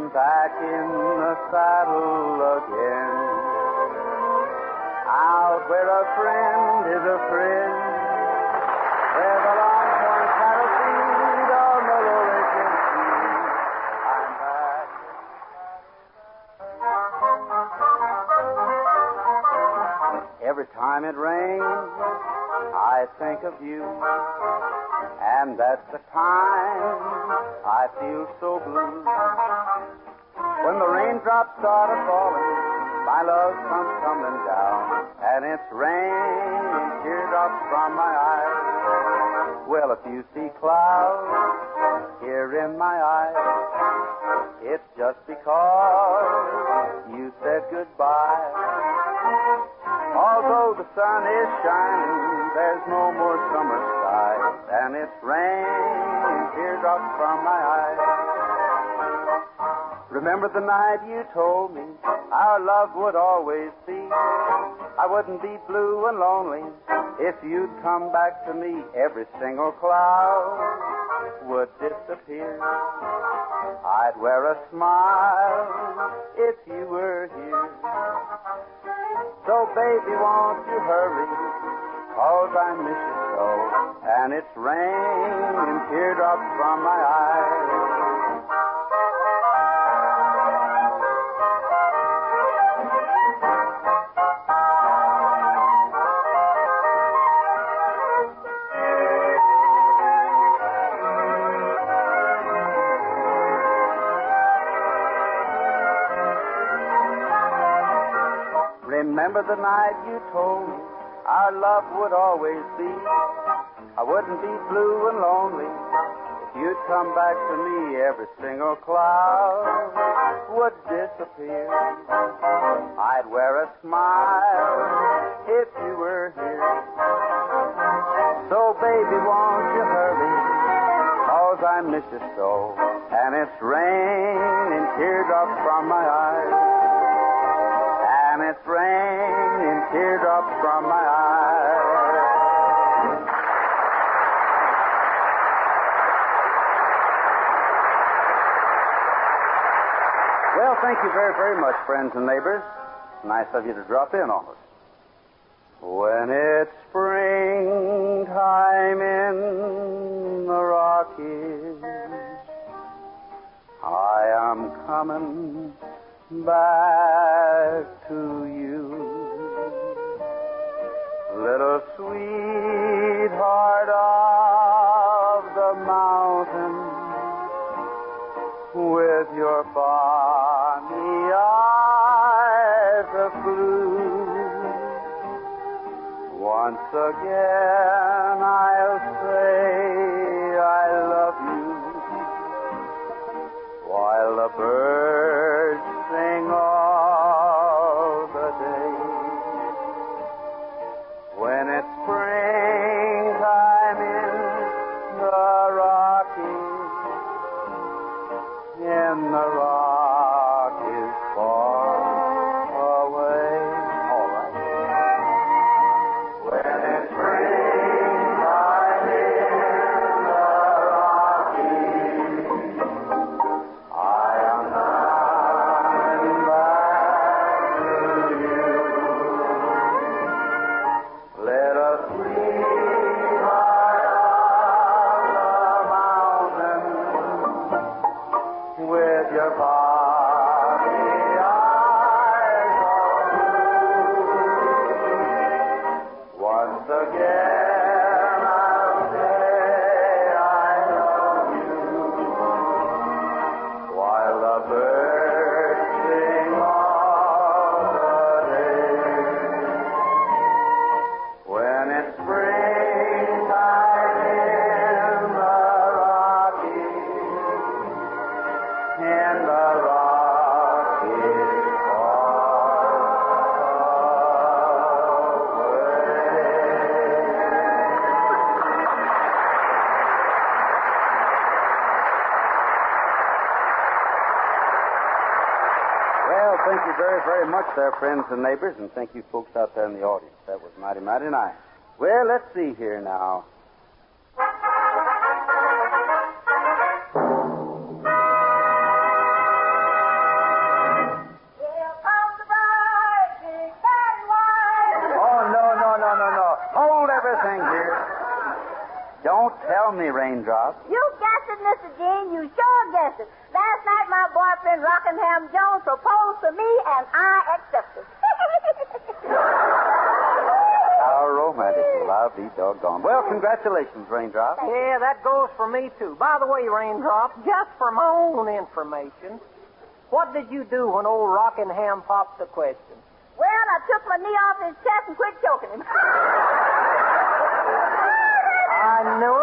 I'm back in the saddle again, out where a friend is a friend, where the longhorn cattle feed on the Laurentian Sea. I'm back. Every time it rains, I think of you, and that's the time I feel so blue. When the raindrops start a-falling, my love comes tumbling down, and it's rain and teardrops from my eyes. Well, if you see clouds here in my eyes, it's just because you said goodbye. Although the sun is shining, there's no more summer sky, and it's rain and teardrops from my eyes. Remember the night you told me our love would always be. I wouldn't be blue and lonely if you'd come back to me. Every single cloud would disappear. I'd wear a smile if you were here. So baby, won't you hurry, 'cause I miss you so, and it's rain and teardrops from my eyes. Remember the night you told me our love would always be. I wouldn't be blue and lonely if you'd come back to me. Every single cloud would disappear. I'd wear a smile if you were here. So baby, won't you hurry, 'cause I miss you so, and it's rain and teardrops from my eyes. And it's rain and teardrops from my eyes. Well, thank you very, very much, friends and neighbors. Nice of you to drop in on us. When it's springtime in the Rockies, I am coming back to you, little sweetheart of the mountain, with your bonny eyes of blue. Once again I'll say I love you, while the birds sing all the day. When it's springtime in the Rockies, in the Rockies far away. All right. When it's springtime in the Rockies, I am coming back to you. Let us sweetheart of the mountain, with your bonny eyes of blue. Once again I'll say I love you, while the birds sing all the day. When it's springtime in the Rockies, in the Rockies far Well, thank you very, very much there, friends and neighbors, and thank you folks out there in the audience. That was mighty, mighty nice. Well, let's see here now. my boyfriend, Rockingham Jones, proposed to me, and I accepted. How romantic. I'll be doggone. Well, congratulations, Raindrop. Yeah, that goes for me, too. By the way, Raindrop, just for my own information, what did you do when old Rockingham popped the question? Well, I took my knee off his chest and quit choking him. I knew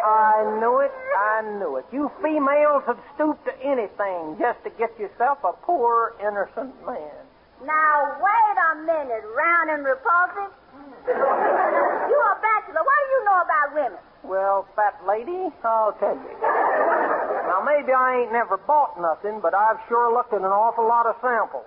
it. You females have stooped to anything just to get yourself a poor, innocent man. Now, wait a minute, round and repulsive. You're a bachelor. What do you know about women? Well, fat lady, I'll tell you. Now, maybe I ain't never bought nothing, but I've sure looked at an awful lot of samples.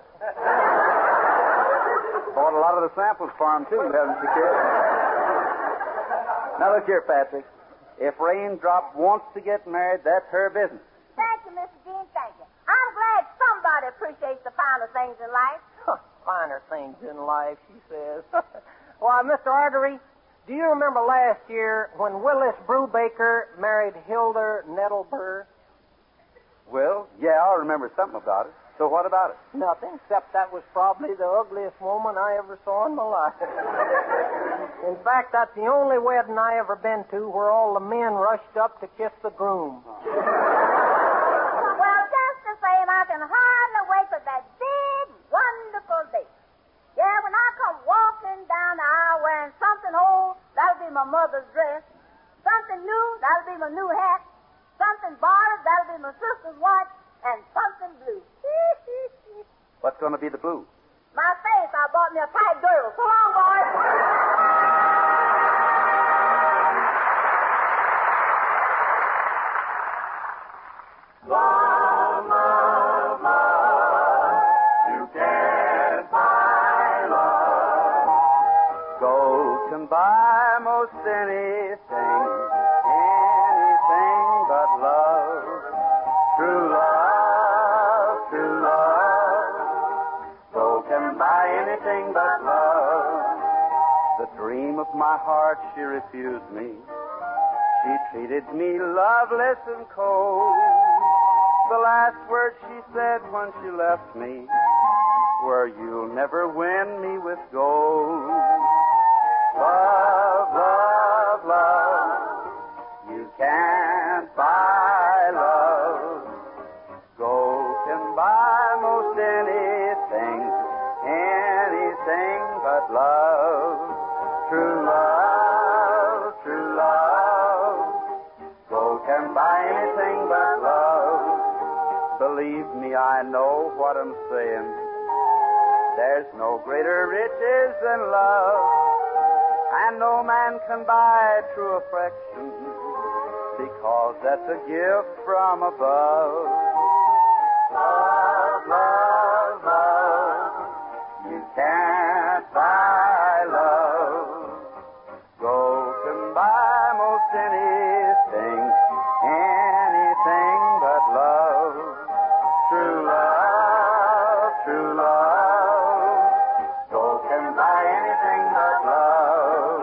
Bought a lot of the samples for him, too, haven't you, kid? Now, look here, Patrick. If Raindrop wants to get married, that's her business. Thank you, Mr. Dean, thank you. I'm glad somebody appreciates the finer things in life. Finer things in life, she says. Why, Mr. Artery, do you remember last year when Willis Brubaker married Hilda Nettleburr? Well, yeah, I remember something about it. So what about it? Nothing, except that was probably the ugliest woman I ever saw in my life. In fact, that's the only wedding I ever been to where all the men rushed up to kiss the groom. Well, just the same, I can hardly wait for that big, wonderful day. Yeah, when I come walking down the aisle wearing something old, that'll be my mother's dress. Something new, that'll be my new hat. Something borrowed, that'll be my sister's watch. And something blue. What's going to be the blue? My face, I bought me a tight girdle. So long, boys. Love, love, love. You can't buy love. Gold can buy most anything but love. True love, true love. Gold can buy anything but love. The dream of my heart, she refused me. She treated me loveless and cold. The last words she said when she left me were, "You'll never win me with gold." Love, love, love. You can't buy love. Gold can buy most anything but love. True love, true love. Gold can buy anything but love. Believe me, I know what I'm saying. There's no greater riches than love. And no man can buy true affection, because that's a gift from above. Love, love, love. You can't buy love. Gold can buy most anything but love. True love, true love. Gold can buy anything but love.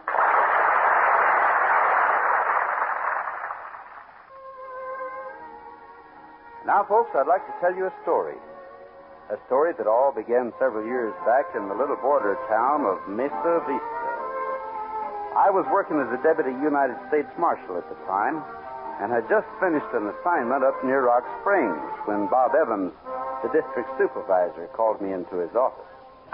Now, folks, I'd like to tell you a story. A story that all began several years back in the little border town of Mesa Vista. I was working as a deputy United States Marshal at the time and had just finished an assignment up near Rock Springs when Bob Evans, the district supervisor, called me into his office.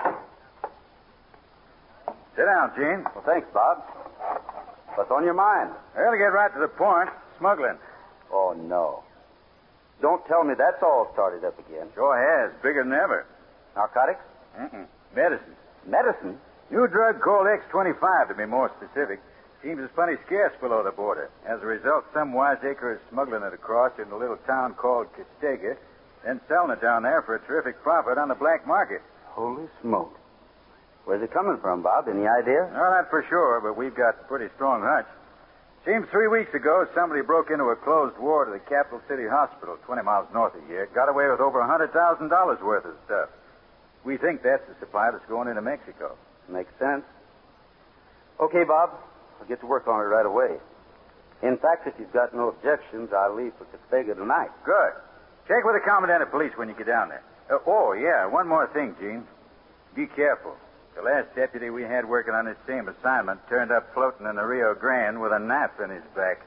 Sit down, Gene. Well, thanks, Bob. What's on your mind? Well, to get right to the point, smuggling. Oh, no. Don't tell me that's all started up again. Sure has. Bigger than ever. Narcotics? Medicine. Medicine? New drug called X25, to be more specific. Seems it's plenty scarce below the border. As a result, some wiseacre is smuggling it across in a little town called Castega, then selling it down there for a terrific profit on the black market. Holy smoke. Where's it coming from, Bob? Any idea? Well, not for sure, but we've got a pretty strong hunch. Seems 3 weeks ago, somebody broke into a closed ward of the Capital City Hospital, 20 miles north of here, got away with over $100,000 worth of stuff. We think that's the supply that's going into Mexico. Makes sense. Okay, Bob. I'll get to work on it right away. In fact, if you've got no objections, I'll leave for Castega tonight. Good. Check with the commandant of police when you get down there. One more thing, Gene. Be careful. The last deputy we had working on this same assignment turned up floating in the Rio Grande with a knife in his back.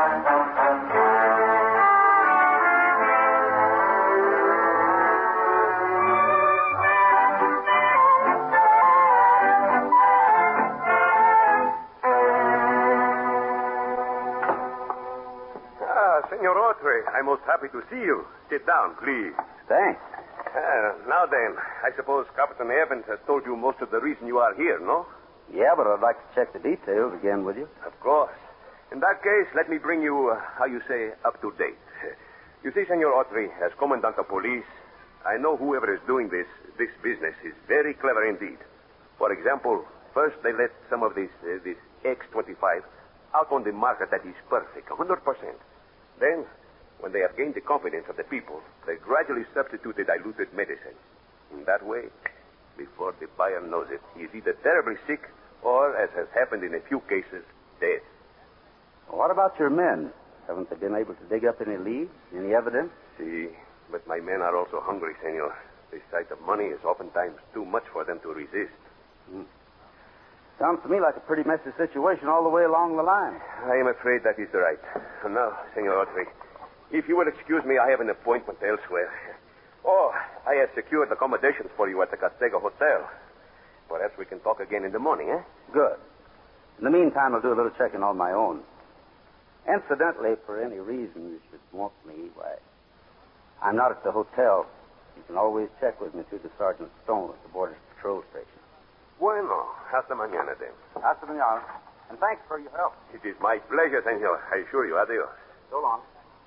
Senor Autry, I'm most happy to see you. Sit down, please. Thanks. Now then, I suppose Captain Evans has told you most of the reason you are here, no? Yeah, but I'd like to check the details again with you. Of course. In that case, let me bring you, up to date. You see, Senor Autry, as Commandant of Police, I know whoever is doing this business is very clever indeed. For example, first they let some of this X-25 out on the market that is perfect, 100%. Then, when they have gained the confidence of the people, they gradually substitute the diluted medicine. In that way, before the buyer knows it, he is either terribly sick or, as has happened in a few cases, dead. What about your men? Haven't they been able to dig up any leads, any evidence? See, but my men are also hungry, senor. The sight of money is oftentimes too much for them to resist. Sounds to me like a pretty messy situation all the way along the line. I am afraid that is right. And now, Senor Autry, if you will excuse me, I have an appointment elsewhere. Oh, I have secured accommodations for you at the Castego Hotel. Perhaps we can talk again in the morning, eh? Good. In the meantime, I'll do a little checking on my own. Incidentally, for any reason you should want me, why, I'm not at the hotel. You can always check with me through the Sergeant Stone at the Border Patrol Station. Bueno, hasta mañana, then. Hasta mañana. And thanks for your help. It is my pleasure, senor. I assure you. Adios. So long.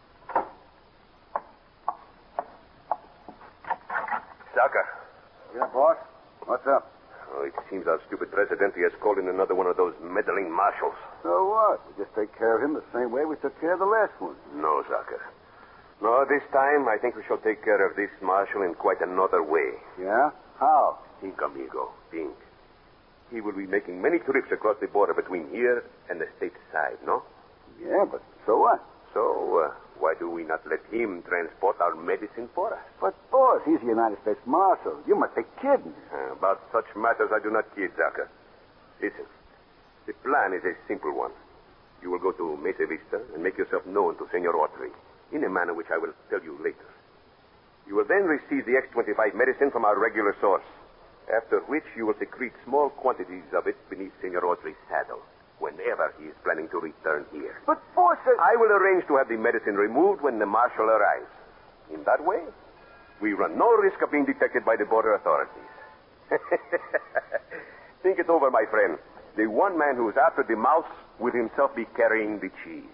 Saka. Yeah, boss? What's up? Oh, it seems our stupid presidente has called in another one of those meddling marshals. So what? We just take care of him the same way we took care of the last one. No, Saka. No, this time I think we shall take care of this marshal in quite another way. Yeah? How? Think, amigo. Think. He will be making many trips across the border between here and the state side, no? Yeah, but so what? So, why do we not let him transport our medicine for us? But, boss, he's the United States Marshal. You must be kidding. About such matters, I do not kid, Zaka. Listen, the plan is a simple one. You will go to Mesa Vista and make yourself known to Senor Autry in a manner which I will tell you later. You will then receive the X-25 medicine from our regular source, after which you will secrete small quantities of it beneath Senor Autry's saddle whenever he is planning to return here. But, boss... I will arrange to have the medicine removed when the marshal arrives. In that way, we run no risk of being detected by the border authorities. Think it over, my friend. The one man who is after the mouse will himself be carrying the cheese.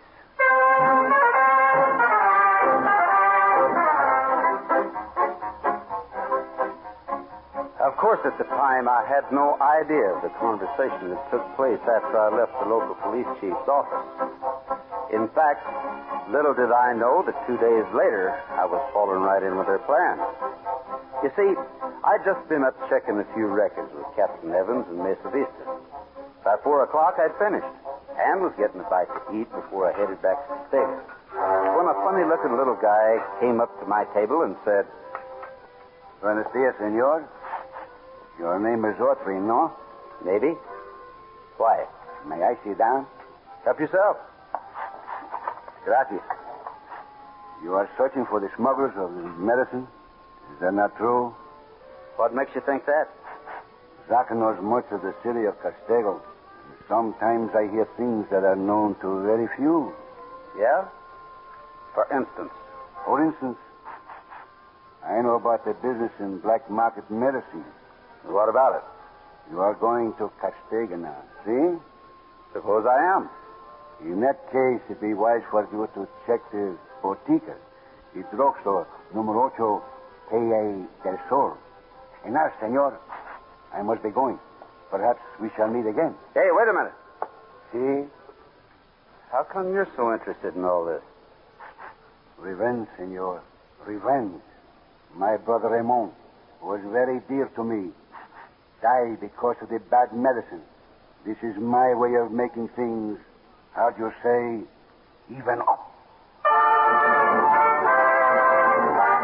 Of course, at the time, I had no idea of the conversation that took place after I left the local police chief's office. In fact, little did I know that 2 days later, I was falling right in with their plan. You see, I'd just been up checking a few records with Captain Evans and Mesa Vista. By 4 o'clock, I'd finished and was getting a bite to eat before I headed back to the station. When a funny-looking little guy came up to my table and said, Buenos dias, senor. Your name is Autry, no? Maybe. Why? May I sit down? Help yourself. Gracias. You are searching for the smugglers of the medicine? Is that not true? What makes you think that? Zaka knows much of the city of Castego. Sometimes I hear things that are known to very few. Yeah? For instance? For instance, I know about the business in black market medicine. What about it? You are going to Castego now, see? Suppose I am. In that case, it'd be wise for you to check the botica, the drugstore, numero 8, Calle del Sol. And now, senor, I must be going. Perhaps we shall meet again. Hey, wait a minute. See? How come you're so interested in all this? Revenge, senor. Revenge. My brother Ramon was very dear to me. Died because of the bad medicine. This is my way of making things, how'd you say, even up.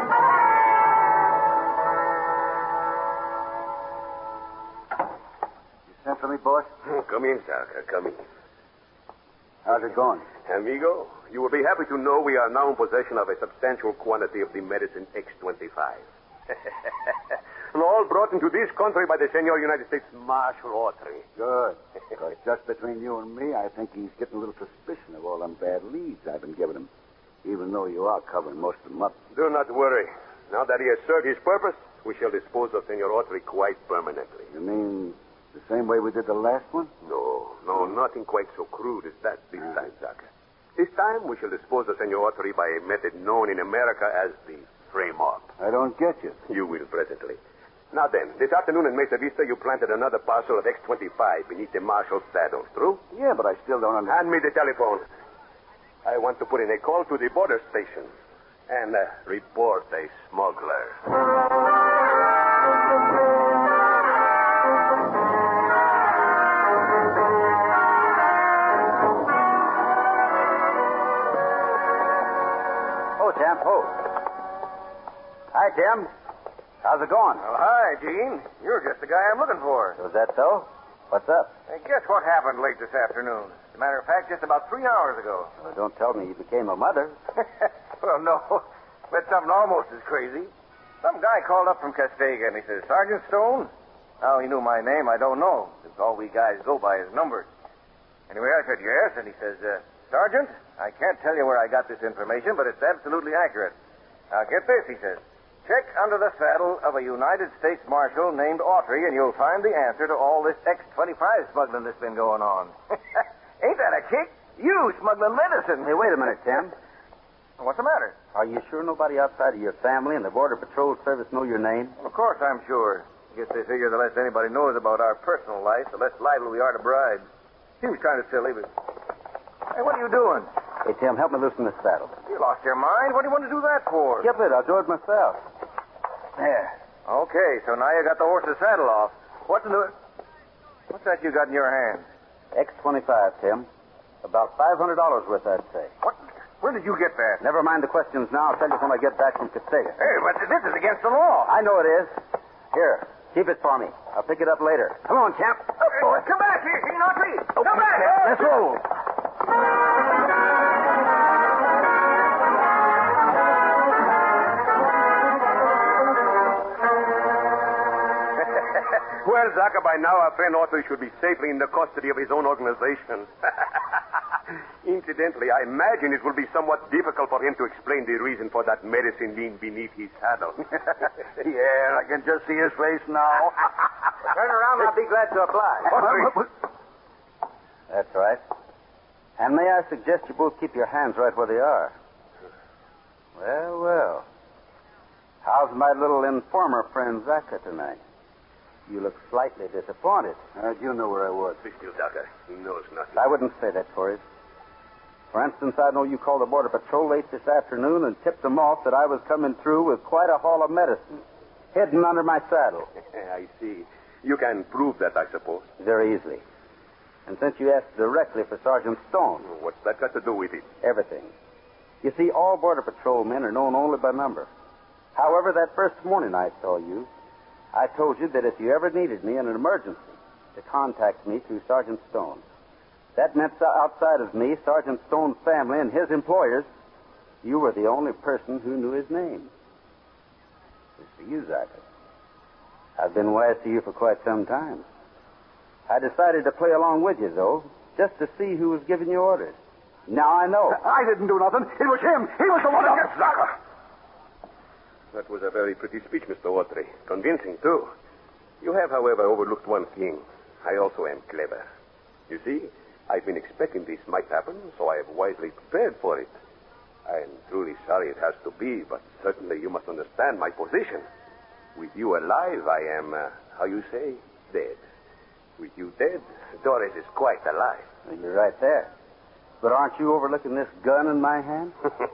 boss? Come in, Zarka. Come in. How's it going? Amigo, you will be happy to know we are now in possession of a substantial quantity of the medicine X25. And all brought into this country by the Senor United States Marshal Autry. Good. Because just between you and me, I think he's getting a little suspicion of all them bad leads I've been giving him, even though you are covering most of them up. Do not worry. Now that he has served his purpose, we shall dispose of Senor Autry quite permanently. You mean the same way we did the last one? No, nothing quite so crude as that this time, Zaka. This time we shall dispose of Senor Autry by a method known in America as the frame-up. I don't get you. You will presently. Now then, this afternoon in Mesa Vista, you planted another parcel of X25 beneath the marshal's saddle. True? Yeah, but I still don't understand. Hand me the telephone. I want to put in a call to the border station and report a smuggler. Tim. Oh. Hi, Tim. How's it going? Well, hi, Gene. You're just the guy I'm looking for. Was that so? What's up? Hey, guess what happened late this afternoon? As a matter of fact, just about 3 hours ago. Well, don't tell me you became a mother. Well, no. But something almost as crazy. Some guy called up from Castega, and he says, Sergeant Stone? How he knew my name, I don't know. Because all we guys go by is numbers. Anyway, I said yes, and he says, Sergeant, I can't tell you where I got this information, but it's absolutely accurate. Now, get this, he says. Check under the saddle of a United States Marshal named Autry, and you'll find the answer to all this X25 smuggling that's been going on. Ain't that a kick? You smuggling medicine. Hey, wait a minute, Tim. What's the matter? Are you sure nobody outside of your family and the Border Patrol Service know your name? Of course I'm sure. Guess they figure the less anybody knows about our personal life, the less liable we are to bribes. Seems kind of silly, but... Hey, what are you doing? Hey, Tim, help me loosen this saddle. You lost your mind? What do you want to do that for? Skip it. I'll do it myself. There. Okay, so now you got the horse's saddle off. What's that you got in your hand? X25, Tim. About $500 worth, I'd say. What? Where did you get that? Never mind the questions now. I'll tell you when I get back from Castega. Hey, but this is against the law. I know it is. Here, keep it for me. I'll pick it up later. Come on, champ. Oh, come back here, Gene Autry. Okay, Come back. Let's roll. Well, Zaka, by now our friend Autry should be safely in the custody of his own organization. Incidentally, I imagine it will be somewhat difficult for him to explain the reason for that medicine being beneath his saddle. Yeah, I can just see his face now. Turn around, I'll be glad to oblige. That's right. And may I suggest you both keep your hands right where they are? Well, well. How's my little informer friend Zaka tonight? You look slightly disappointed. How'd you know where I was? Be still, Zaka. He knows nothing. I wouldn't say that for you. For instance, I know you called the Border Patrol late this afternoon and tipped them off that I was coming through with quite a haul of medicine hidden under my saddle. I see. You can prove that, I suppose. Very easily. And since you asked directly for Sergeant Stone... What's that got to do with it? Everything. You see, all Border Patrol men are known only by number. However, that first morning I saw you, I told you that if you ever needed me in an emergency, to contact me through Sergeant Stone. That meant outside of me, Sergeant Stone's family and his employers, you were the only person who knew his name. As for you, Zaka, I've been wise to you for quite some time. I decided to play along with you, though, just to see who was giving you orders. Now I know. I didn't do nothing. It was him. He was the one. Zaka! That was a very pretty speech, Mr. Autry. Convincing, too. You have, however, overlooked one thing. I also am clever. You see, I've been expecting this might happen, so I have wisely prepared for it. I am truly sorry it has to be, but certainly you must understand my position. With you alive, I am, how you say, dead. With you dead, Doris is quite alive. Well, you're right there. But aren't you overlooking this gun in my hand?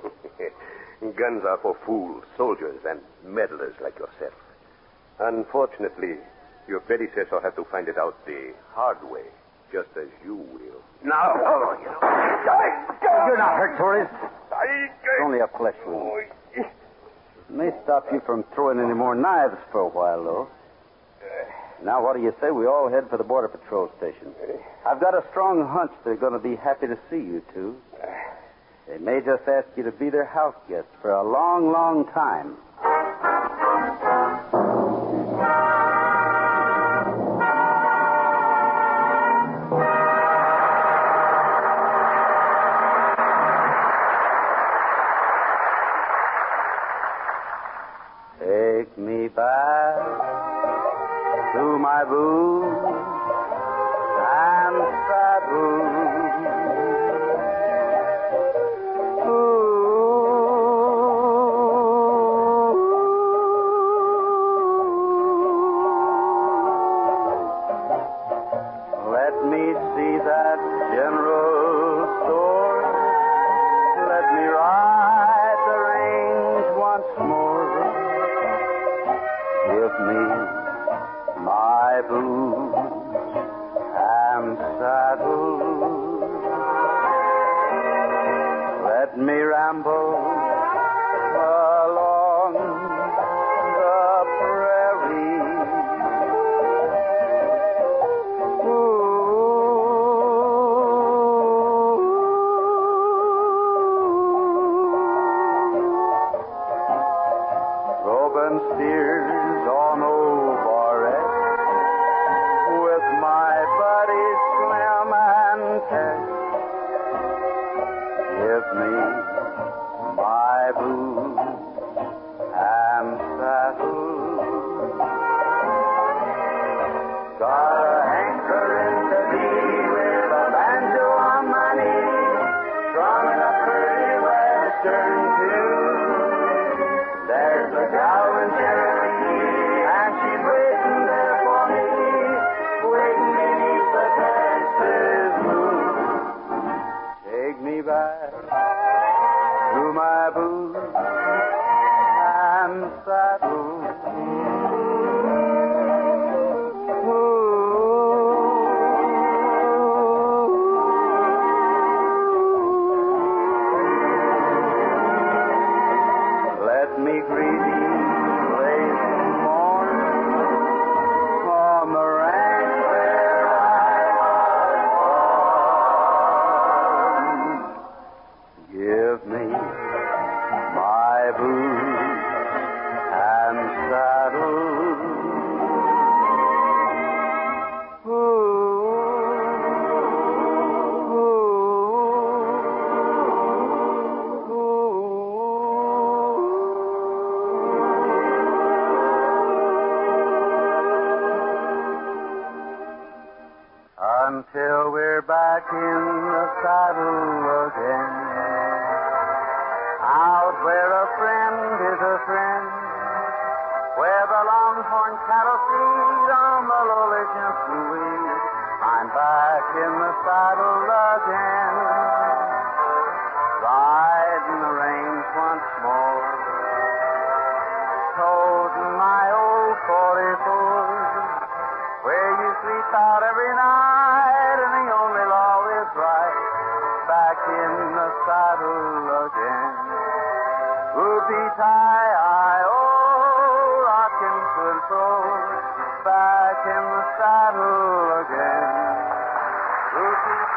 Guns are for fools, soldiers, and meddlers like yourself. Unfortunately, your predecessor had to find it out the hard way, just as you will. Now. You're not hurt, Torres. It's only a flesh wound. It may stop you from throwing any more knives for a while, though. Now, what do you say we all head for the Border Patrol station? I've got a strong hunch they're going to be happy to see you two. They may just ask you to be their house guest for a long, long time. Take me back to my boots and saddle. Let me see that general store. Let me ride the range once more. Give me my boots and saddle. Let me ramble along the prairie. Robin steers on over it with my buddies Slim and Ted. Give me my boots and saddle. Got a hankering to be with a banjo on my knee, strumming a pretty western tune. There's a gal in Cherokee, and she's waiting there for me, waiting beneath the Texas moon. Take me back to my boots and saddle. Let me greet you late in the morning on the ranch where I was born. Give me my boots and saddle. Until we're back in the saddle again, out where a friend is a friend, where the longhorn cattle feed on the lowly Jimpsonweed. I'm back in the saddle again, riding the range once more, toting my old 44, where you sleep out every night, and the only law is right. Back in the saddle again. Whoopie-tie-I-oh, rocking to and fro. Back in the saddle again. Whoopie